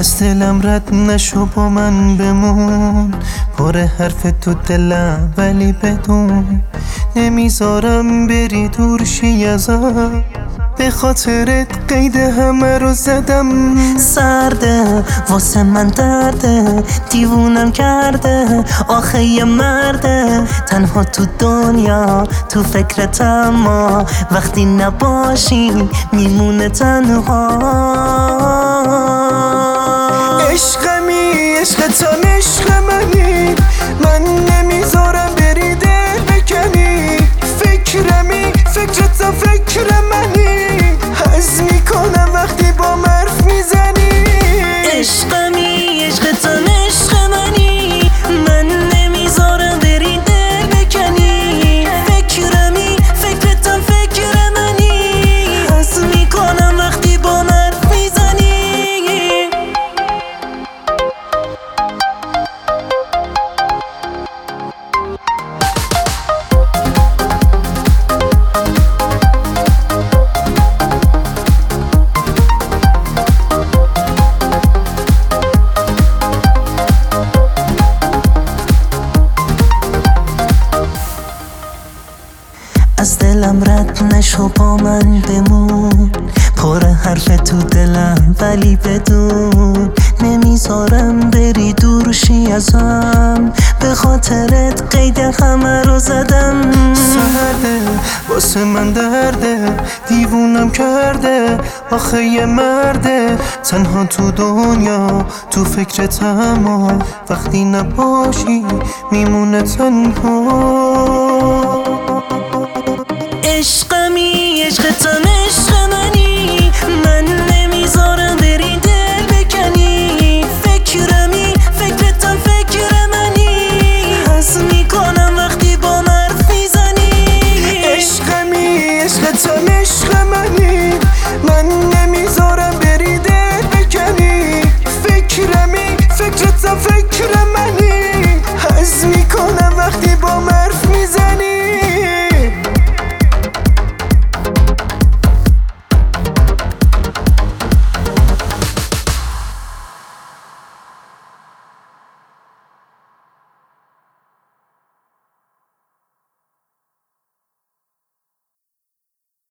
از دلم رد نشو با من بمون، پر حرف تو دلم ولی بدون نمیذارم بری دور شی ازم، به خاطرت قید همه رو زدم. سرده واسه من درده، دیوونم کرده آخه یه مرده، تنها تو دنیا تو فکرتم، اما وقتی نباشی میمونه تنها. عشقمی عشق تو عشق منی، من نمیذارم بری دل بکنی، فکرمی فکر تو فکر منی، حس میکنم وقتی با مرف میزنی. عشقمی عشق تو عشق منی، من نمیذارم بری دل بکنی، فکرمی فکر تو فکر منی، حس میکنم وقتی با مرف میزنی. از دلم رد نشو با من بمون، پر حرف تو دلم ولی بدون نمیذارم بری دور شی ازم، به خاطرت قید همه رو زدم. سرده واسه من درده، دیوونم کرده آخه یه مرده، تنها تو دنیا تو فکرتم، اما وقتی نباشی میمونه تنها.